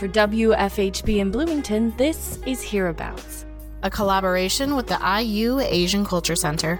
for WFHB in Bloomington, this is Hereabouts, a collaboration with the IU Asian Culture Center.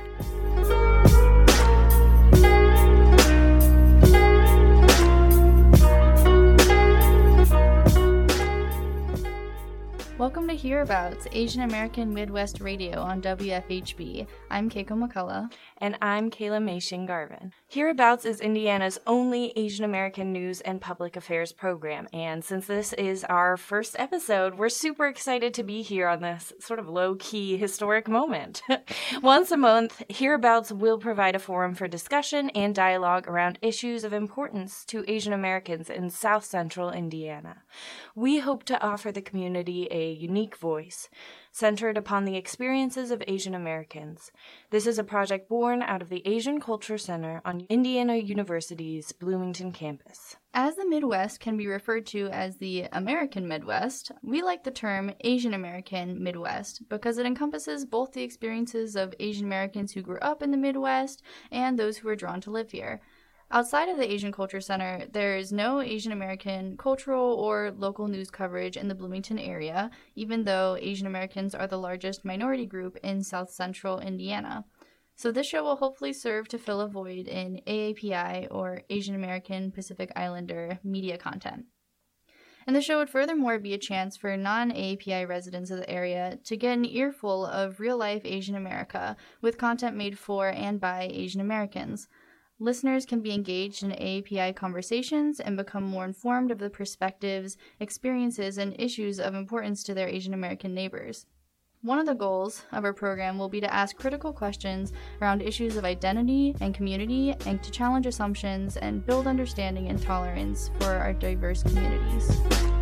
Welcome to Hereabouts, Asian American Midwest Radio on WFHB. I'm Keiko McCullough. And I'm Kayla Machin Garvin. Hereabouts is Indiana's only Asian American news and public affairs program, and since this is our first episode, we're super excited to be here on this sort of low-key historic moment. Once a month, Hereabouts will provide a forum for discussion and dialogue around issues of importance to Asian Americans in South Central Indiana. We hope to offer the community a unique voice, centered upon the experiences of Asian Americans. This is a project born out of the Asian Culture Center on Indiana University's Bloomington campus. As the Midwest can be referred to as the American Midwest, we like the term Asian American Midwest because it encompasses both the experiences of Asian Americans who grew up in the Midwest and those who are drawn to live here. Outside of the Asian Culture Center, there is no Asian American cultural or local news coverage in the Bloomington area, even though Asian Americans are the largest minority group in South Central Indiana. So this show will hopefully serve to fill a void in AAPI, or Asian American Pacific Islander, media content. And the show would furthermore be a chance for non-AAPI residents of the area to get an earful of real-life Asian America with content made for and by Asian Americans. Listeners can be engaged in AAPI conversations and become more informed of the perspectives, experiences, and issues of importance to their Asian American neighbors. One of the goals of our program will be to ask critical questions around issues of identity and community and to challenge assumptions and build understanding and tolerance for our diverse communities.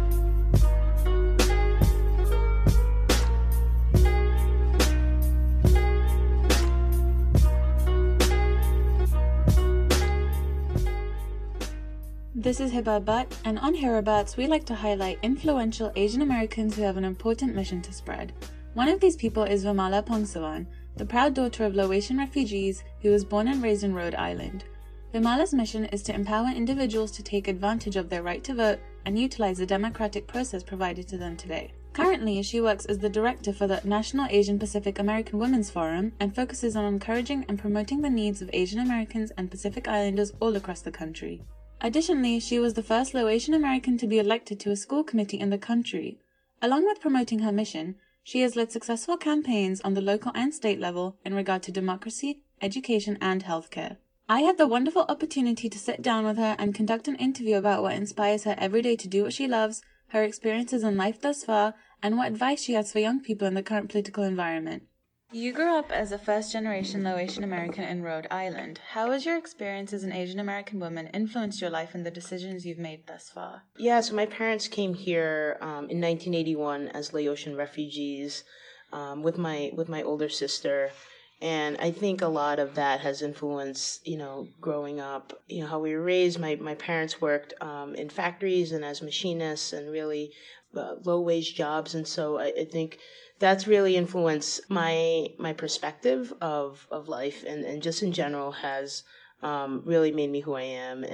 This is Hiba Butt, and on Hereabouts, we like to highlight influential Asian Americans who have an important mission to spread. One of these people is Vimala Phongsavan, the proud daughter of Laotian refugees who was born and raised in Rhode Island. Vimala's mission is to empower individuals to take advantage of their right to vote and utilize the democratic process provided to them today. Currently, she works as the director for the National Asian Pacific American Women's Forum and focuses on encouraging and promoting the needs of Asian Americans and Pacific Islanders all across the country. Additionally, she was the first Laotian American to be elected to a school committee in the country. Along with promoting her mission, she has led successful campaigns on the local and state level in regard to democracy, education, and healthcare. I had the wonderful opportunity to sit down with her and conduct an interview about what inspires her every day to do what she loves, her experiences in life thus far, and what advice she has for young people in the current political environment. You grew up as a first-generation Laotian American in Rhode Island. How has your experience as an Asian American woman influenced your life and the decisions you've made thus far? Yeah, so my parents came here in 1981 as Laotian refugees with my older sister. And I think a lot of that has influenced, growing up, how we were raised. My parents worked in factories and as machinists and really low-wage jobs. And so I think that's really influenced my perspective of life and just in general has really made me who I am.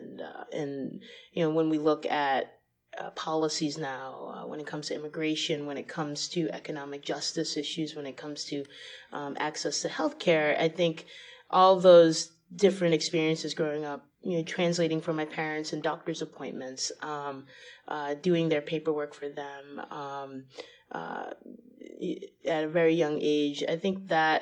And when we look at policies now, when it comes to immigration, when it comes to economic justice issues, when it comes to access to healthcare, I think all those different experiences growing up, translating for my parents and doctor's appointments, doing their paperwork for them at a very young age. I think that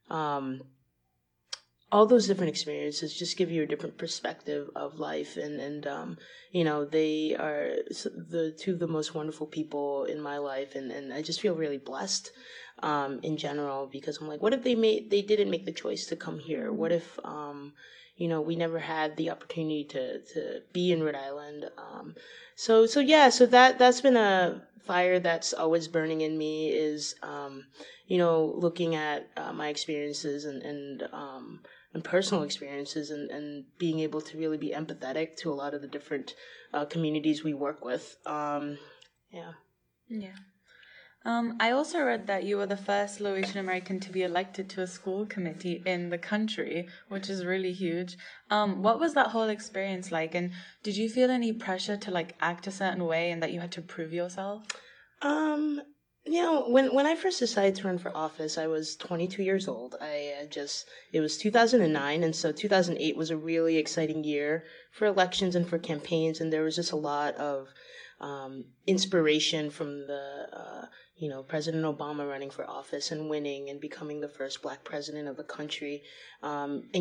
all those different experiences just give you a different perspective of life, and they are the two of the most wonderful people in my life, and I just feel really blessed in general, because I'm like, what if they didn't make the choice to come here? What if we never had the opportunity to be in Rhode Island? So that's been a fire that's always burning in me, is looking at my experiences and personal experiences and being able to really be empathetic to a lot of the different communities we work with. I also read that you were the first Laotian American to be elected to a school committee in the country, which is really huge. What was that whole experience like? And did you feel any pressure to like act a certain way and that you had to prove yourself? When I first decided to run for office, I was 22 years old. It was 2009, and so 2008 was a really exciting year for elections and for campaigns, and there was just a lot of inspiration from President Obama running for office and winning and becoming the first Black president of the country, he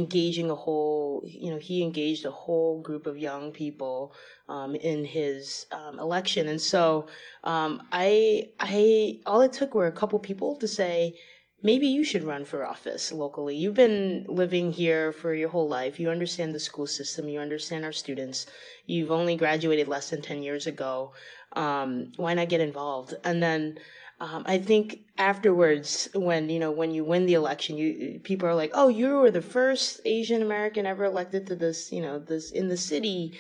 engaged a whole group of young people in his election. And so all it took were a couple people to say, maybe you should run for office locally. You've been living here for your whole life. You understand the school system. You understand our students. You've only graduated less than 10 years ago. Why not get involved? And then I think afterwards, when you win the election, people are like, "Oh, you were the first Asian American ever elected to this in the city,"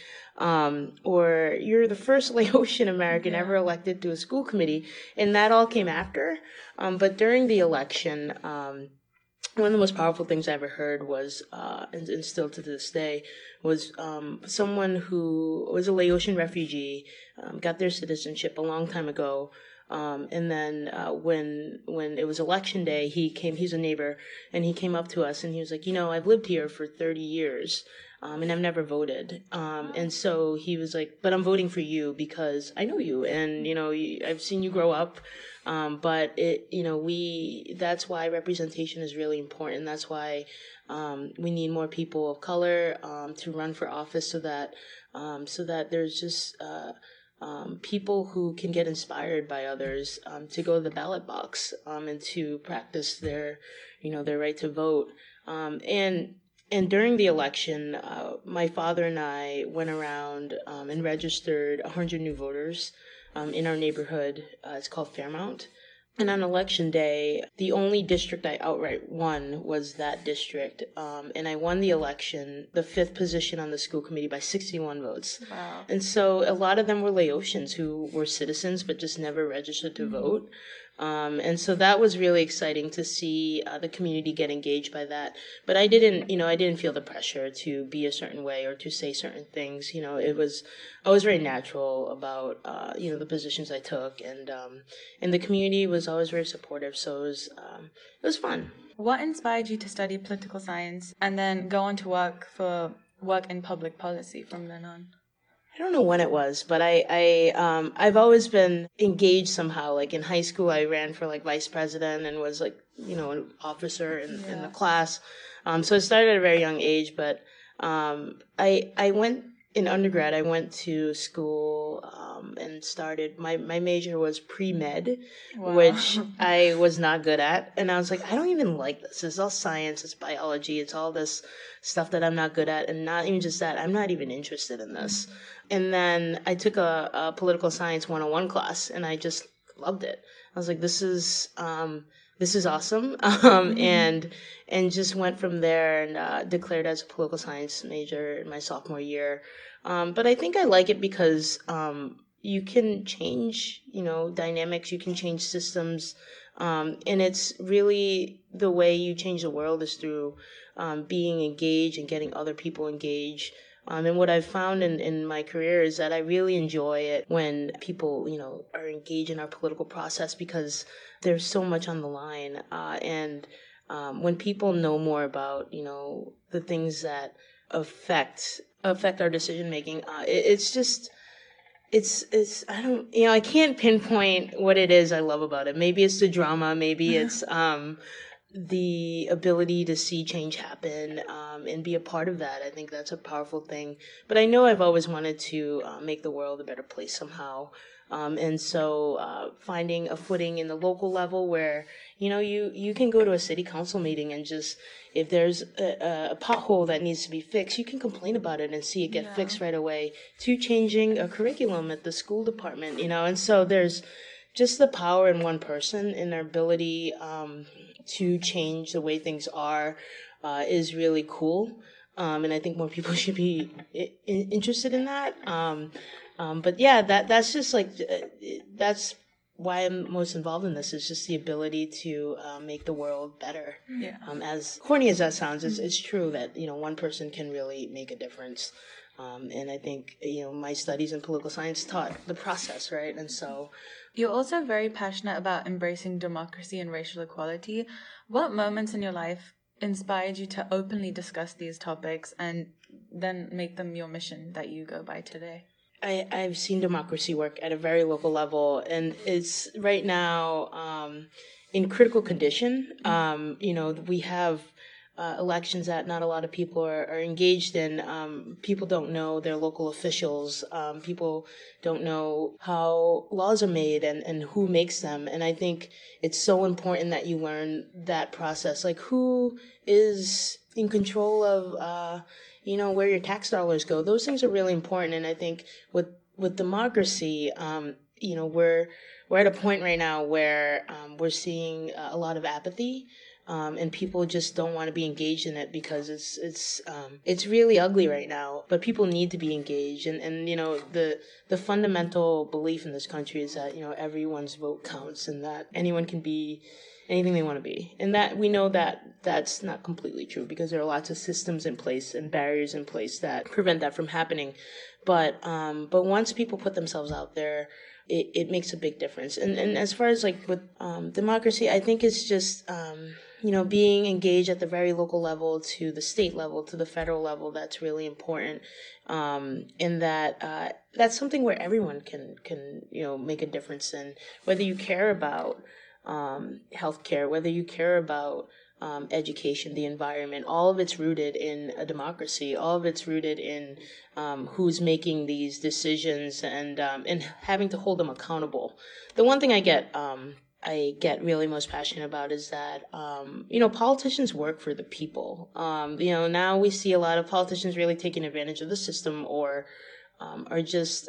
or "You're the first Laotian American ever elected to a school committee," and that all came after. But during the election, one of the most powerful things I ever heard was, and still to this day, was someone who was a Laotian refugee, got their citizenship a long time ago. And then when it was election day, he's a neighbor, and he came up to us and he was like, I've lived here for 30 years, and I've never voted. And so he was like, but I'm voting for you because I know you, and, I've seen you grow up. But that's why representation is really important. That's why we need more people of color to run for office so that there's just people who can get inspired by others to go to the ballot box and to practice their right to vote. And during the election, my father and I went around and registered 100 new voters in our neighborhood. It's called Fairmount. And on election day, the only district I outright won was that district. And I won the election, the 5th position on the school committee by 61 votes. Wow. And so a lot of them were Laotians who were citizens but just never registered to vote. And so that was really exciting to see the community get engaged by that. But I didn't feel the pressure to be a certain way or to say certain things. I was very natural about, the positions I took, and the community was always very supportive. So it was fun. What inspired you to study political science and then go on to work in public policy from then on? I don't know when it was, but I've always been engaged somehow. Like in high school, I ran for like vice president and was like, an officer in the class. So I started at a very young age, but I went in undergrad. I went to school and started. My major was pre-med, which I was not good at, and I was like, I don't even like this. It's all science. It's biology. It's all this stuff that I'm not good at, and not even just that. I'm not even interested in this. And then I took a political science 101 class, and I just loved it. I was like, this is awesome, and just went from there and declared as a political science major in my sophomore year. But I think I like it because you can change, dynamics, you can change systems, and it's really the way you change the world is through being engaged and getting other people engaged. And what I've found in my career is that I really enjoy it when people, are engaged in our political process because there's so much on the line. And when people know more about, the things that affect our decision making, I can't pinpoint what it is I love about it. Maybe it's the drama, maybe it's the ability to see change happen and be a part of that. I think that's a powerful thing. But I know I've always wanted to make the world a better place somehow. And so finding a footing in the local level where, you can go to a city council meeting and just, if there's a pothole that needs to be fixed, you can complain about it and see it get fixed right away, to changing a curriculum at the school department, and so there's just the power in one person and their ability to change the way things are is really cool. And I think more people should be interested in that. But yeah, that's just like, that's why I'm most involved in this is just the ability to make the world better. Yeah. As corny as that sounds, it's true that, one person can really make a difference. And I think, my studies in political science taught the process, right? And so... You're also very passionate about embracing democracy and racial equality. What moments in your life inspired you to openly discuss these topics and then make them your mission that you go by today? I've seen democracy work at a very local level, and it's right now in critical condition. We have elections that not a lot of people are engaged in. People don't know their local officials. People don't know how laws are made and who makes them. And I think it's so important that you learn that process, like who is in control of where your tax dollars go. Those things are really important. And I think with democracy, we're at a point right now where we're seeing a lot of apathy, and people just don't want to be engaged in it because it's really ugly right now. But people need to be engaged, and the fundamental belief in this country is that everyone's vote counts and that anyone can be anything they want to be. And that we know that that's not completely true because there are lots of systems in place and barriers in place that prevent that from happening. But once people put themselves out there, it makes a big difference. And as far as like with democracy, I think it's just being engaged at the very local level to the state level to the federal level. That's really important. In that that's something where everyone can make a difference in, whether you care about healthcare, whether you care about education, the environment. All of it's rooted in a democracy. All of it's rooted in who's making these decisions and having to hold them accountable. The one thing I get really most passionate about is that politicians work for the people. Now we see a lot of politicians really taking advantage of the system or are just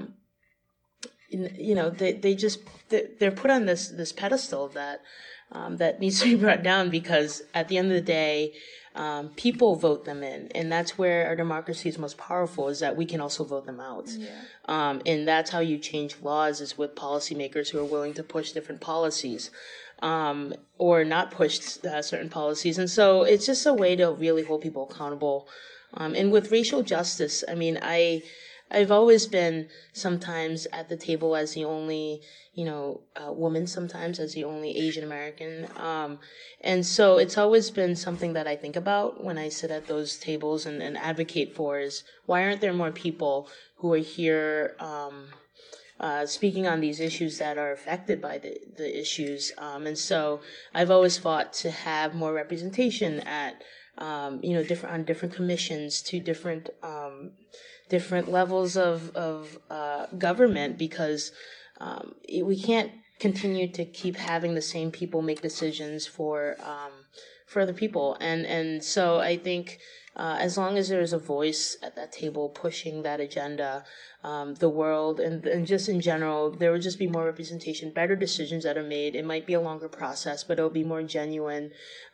they're put on this pedestal that needs to be brought down, because at the end of the day, people vote them in, and that's where our democracy is most powerful, is that we can also vote them out. Yeah. And that's how you change laws, is with policymakers who are willing to push different policies or not push certain policies. And so it's just a way to really hold people accountable. And with racial justice, I mean, I've always been sometimes at the table as the only, woman, sometimes as the only Asian American. And so it's always been something that I think about when I sit at those tables and advocate for, is why aren't there more people who are here speaking on these issues that are affected by the issues. And so I've always fought to have more representation at, different commissions, to different levels of government, because we can't continue to keep having the same people make decisions for other people. And so I think as long as there is a voice at that table pushing that agenda, the world and just in general, there will just be more representation, better decisions that are made. It might be a longer process, but it'll be more genuine.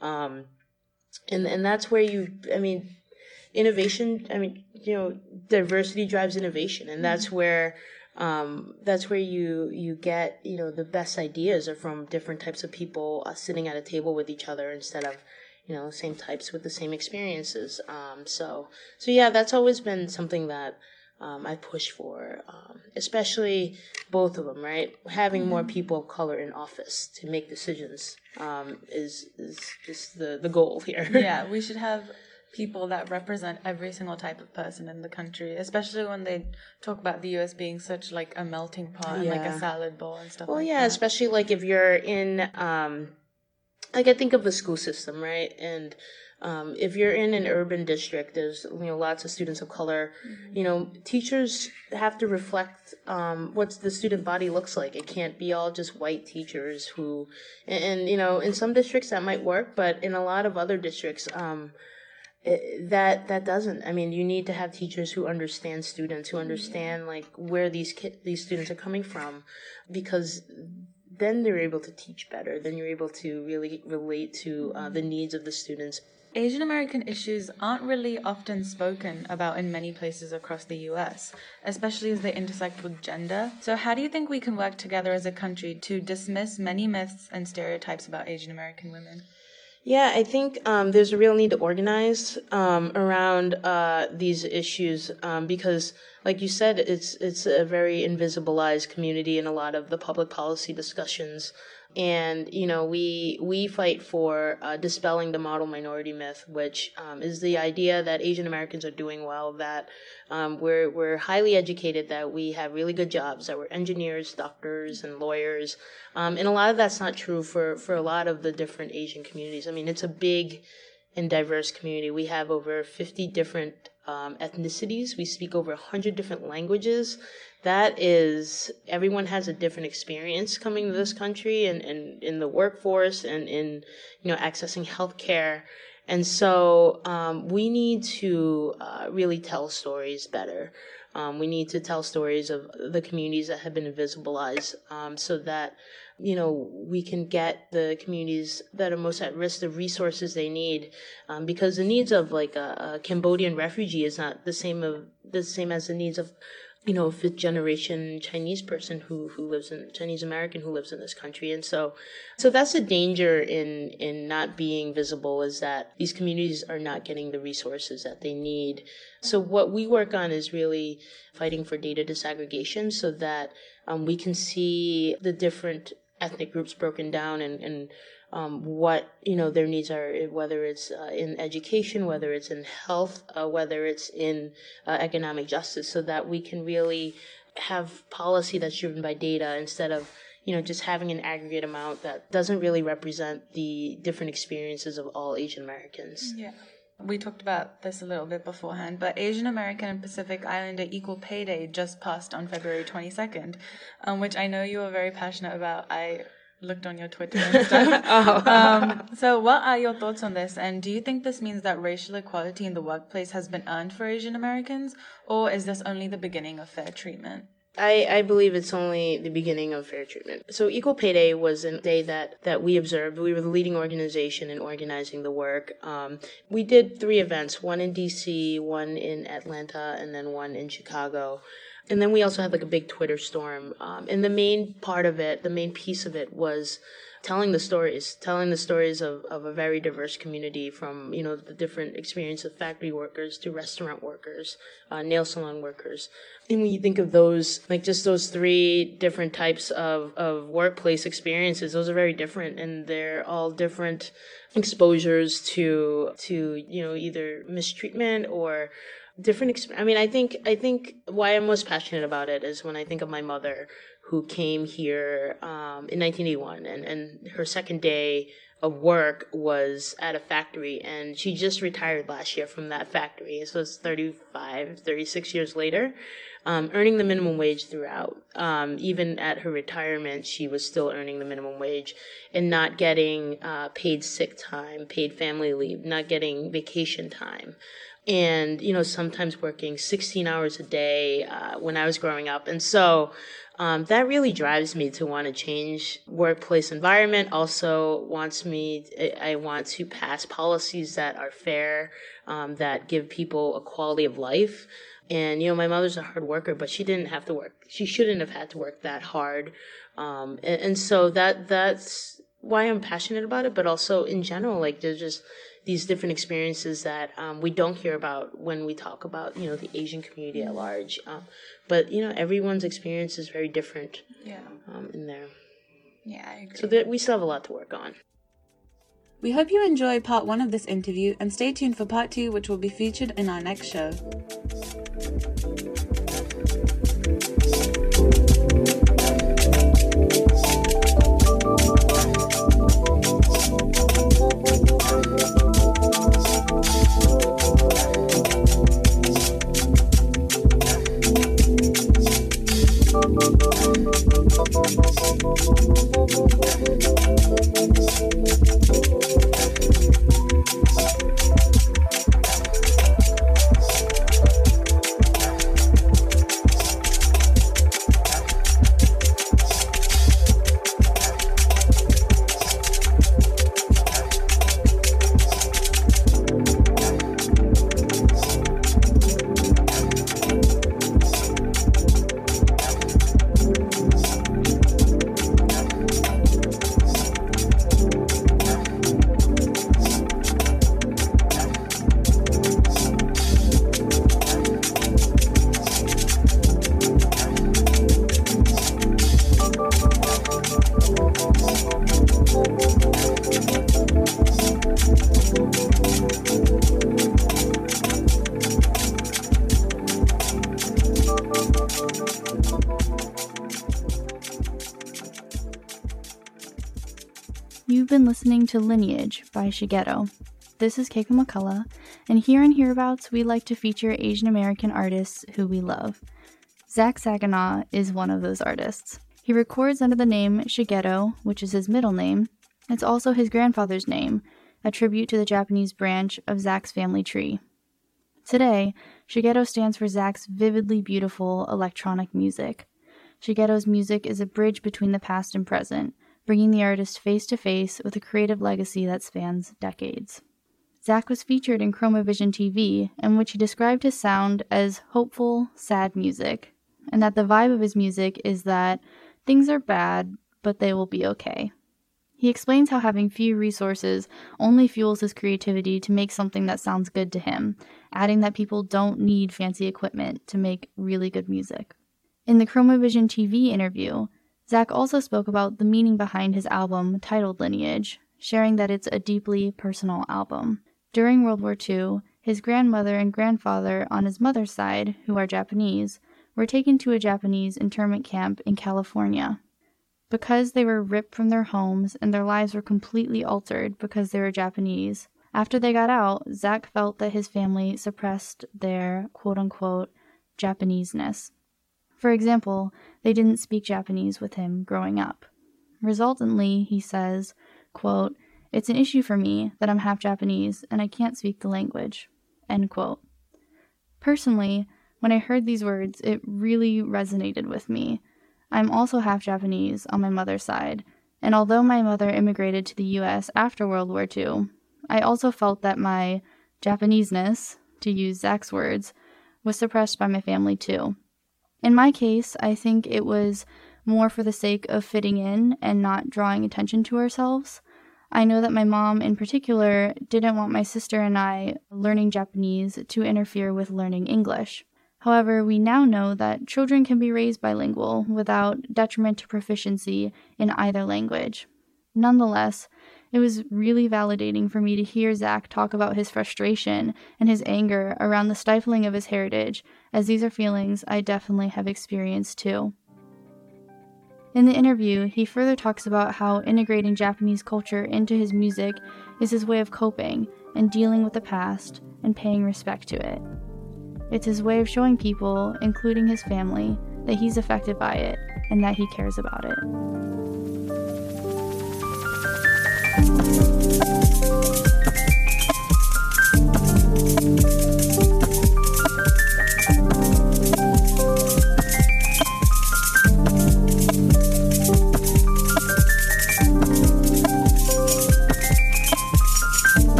And that's where innovation, diversity drives innovation, and that's where you get, the best ideas are from different types of people sitting at a table with each other instead of, same types with the same experiences. So yeah, that's always been something that I push for, especially both of them, right? Having more people of color in office to make decisions is just the goal here. Yeah, we should have people that represent every single type of person in the country, especially when they talk about the U.S. being such like a melting pot and like a salad bowl and stuff. Well, like that. Especially like if you're in, I think of the school system, right? And if you're in an urban district, there's lots of students of color. Mm-hmm. Teachers have to reflect what the student body looks like. It can't be all just white teachers who, and in some districts that might work, but in a lot of other districts, that doesn't. I mean, you need to have teachers who understand students, who understand like where these students are coming from, because then they're able to teach better. Then you're able to really relate to the needs of the students. Asian American issues aren't really often spoken about in many places across the US, especially as they intersect with gender. So how do you think we can work together as a country to dismiss many myths and stereotypes about Asian American women? Yeah, I think there's a real need to organize around these issues because, like you said, it's a very invisibilized community in a lot of the public policy discussions. And, you know, we fight for dispelling the model minority myth, which is the idea that Asian Americans are doing well, that we're highly educated, that we have really good jobs, that we're engineers, doctors, and lawyers. And a lot of that's not true for a lot of the different Asian communities. I mean, it's a big and diverse community. We have over 50 different ethnicities. We speak over 100 different languages. That is, everyone has a different experience coming to this country and in the workforce and in, you know, accessing healthcare. And so we need to really tell stories better. We need to tell stories of the communities that have been invisibilized so that, you know, we can get the communities that are most at risk the resources they need, because the needs of like a Cambodian refugee is not the same as the needs of, you know, a fifth generation Chinese person who lives in Chinese American who lives in this country. And so that's a danger in not being visible, is that these communities are not getting the resources that they need. So what we work on is really fighting for data disaggregation so that we can see the different ethnic groups broken down and what, you know, their needs are, whether it's in education, whether it's in health, whether it's in economic justice, so that we can really have policy that's driven by data instead of, you know, just having an aggregate amount that doesn't really represent the different experiences of all Asian Americans. Yeah. We talked about this a little bit beforehand, but Asian American and Pacific Islander Equal Pay Day just passed on February 22nd, which I know you are very passionate about. I looked on your Twitter and stuff. So what are your thoughts on this? And do you think this means that racial equality in the workplace has been earned for Asian Americans, or is this only the beginning of fair treatment? I believe it's only the beginning of fair treatment. So Equal Pay Day was a day that we observed. We were the leading organization in organizing the work. We did 3 events, one in D.C., one in Atlanta, and then one in Chicago. And then we also had like a big Twitter storm. And the main part of it, the main piece of it was telling the stories of a very diverse community, from, you know, the different experience of factory workers to restaurant workers, nail salon workers. And when you think of those, like just those 3 different types of workplace experiences, those are very different, and they're all different exposures to you know, either mistreatment or different. I mean, I think why I'm most passionate about it is when I think of my mother, who came here in 1981, and her second day of work was at a factory, and she just retired last year from that factory. So it's 36 years later, earning the minimum wage throughout. Even at her retirement, she was still earning the minimum wage and not getting paid sick time, paid family leave, not getting vacation time. And, you know, sometimes working 16 hours a day when I was growing up. And so that really drives me to want to change workplace environment. Also I want to pass policies that are fair, that give people a quality of life. And, you know, my mother's a hard worker, but she didn't have to work. She shouldn't have had to work that hard. And so that's why I'm passionate about it. But also in general, like, there's just these different experiences that we don't hear about when we talk about, you know, the Asian community at large. But, you know, everyone's experience is very different in there. Yeah, I agree. So we still have a lot to work on. We hope you enjoyed part 1 of this interview, and stay tuned for part 2, which will be featured in our next show. been listening to Lineage by Shigeto. This is Keiko McCullough, and here on Hereabouts, we like to feature Asian American artists who we love. Zach Saginaw is one of those artists. He records under the name Shigeto, which is his middle name. It's also his grandfather's name, a tribute to the Japanese branch of Zach's family tree. Today, Shigeto stands for Zach's vividly beautiful electronic music. Shigeto's music is a bridge between the past and present, bringing the artist face to face with a creative legacy that spans decades. Zach was featured in Chromavision TV, in which he described his sound as hopeful, sad music, and that the vibe of his music is that things are bad, but they will be okay. He explains how having few resources only fuels his creativity to make something that sounds good to him, adding that people don't need fancy equipment to make really good music. In the Chromavision TV interview, Zach also spoke about the meaning behind his album titled Lineage, sharing that it's a deeply personal album. During World War II, his grandmother and grandfather on his mother's side, who are Japanese, were taken to a Japanese internment camp in California. Because they were ripped from their homes and their lives were completely altered because they were Japanese, after they got out, Zach felt that his family suppressed their quote-unquote Japaneseness. For example, they didn't speak Japanese with him growing up. Resultantly, he says, quote, "It's an issue for me that I'm half Japanese and I can't speak the language." End quote. Personally, when I heard these words, it really resonated with me. I'm also half Japanese on my mother's side, and although my mother immigrated to the U.S. after World War II, I also felt that my Japaneseness, to use Zach's words, was suppressed by my family too. In my case, I think it was more for the sake of fitting in and not drawing attention to ourselves. I know that my mom in particular didn't want my sister and I learning Japanese to interfere with learning English. However, we now know that children can be raised bilingual without detriment to proficiency in either language. Nonetheless, it was really validating for me to hear Zach talk about his frustration and his anger around the stifling of his heritage, as these are feelings I definitely have experienced too. In the interview, he further talks about how integrating Japanese culture into his music is his way of coping and dealing with the past and paying respect to it. It's his way of showing people, including his family, that he's affected by it and that he cares about it.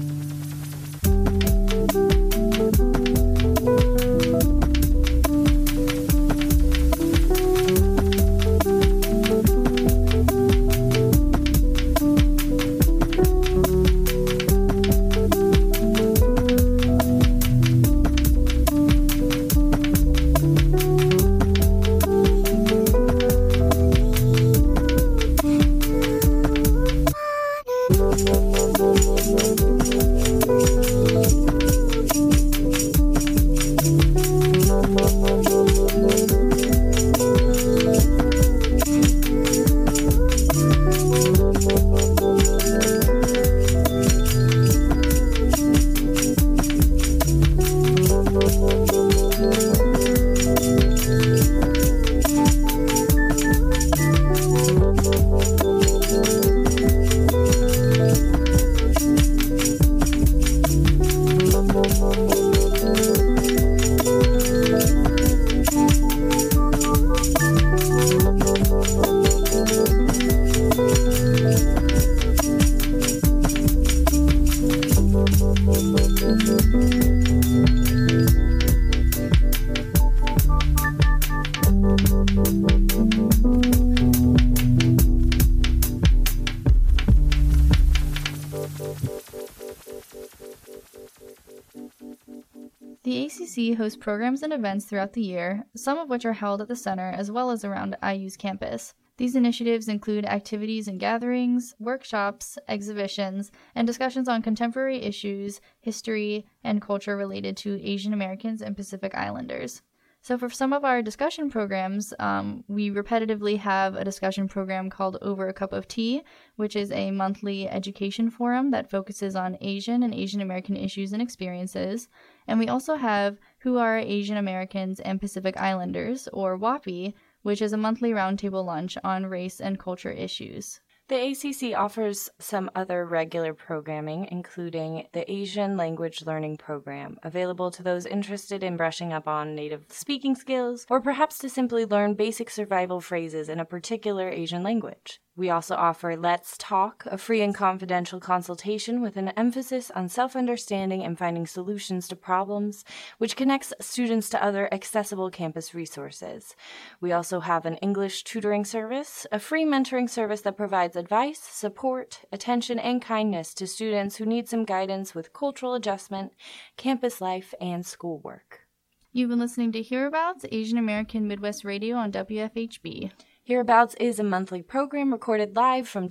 The ACC hosts programs and events throughout the year, some of which are held at the center as well as around IU's campus. These initiatives include activities and gatherings, workshops, exhibitions, and discussions on contemporary issues, history, and culture related to Asian Americans and Pacific Islanders. So for some of our discussion programs, we repetitively have a discussion program called Over a Cup of Tea, which is a monthly education forum that focuses on Asian and Asian American issues and experiences. And we also have Who Are Asian Americans and Pacific Islanders, or WAPI, which is a monthly roundtable lunch on race and culture issues. The ACC offers some other regular programming, including the Asian Language Learning Program, available to those interested in brushing up on native speaking skills, or perhaps to simply learn basic survival phrases in a particular Asian language. We also offer Let's Talk, a free and confidential consultation with an emphasis on self-understanding and finding solutions to problems, which connects students to other accessible campus resources. We also have an English tutoring service, a free mentoring service that provides advice, support, attention, and kindness to students who need some guidance with cultural adjustment, campus life, and schoolwork. You've been listening to Hereabouts, Asian American Midwest Radio on WFHB. Hereabouts is a monthly program recorded live from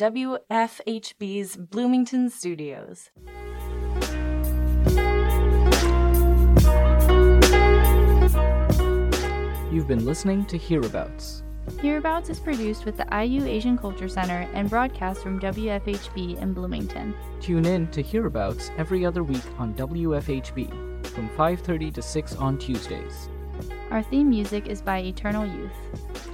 WFHB's Bloomington studios. You've been listening to Hereabouts. Hereabouts is produced with the IU Asian Culture Center and broadcast from WFHB in Bloomington. Tune in to Hereabouts every other week on WFHB from 5:30 to 6 on Tuesdays. Our theme music is by Eternal Youth.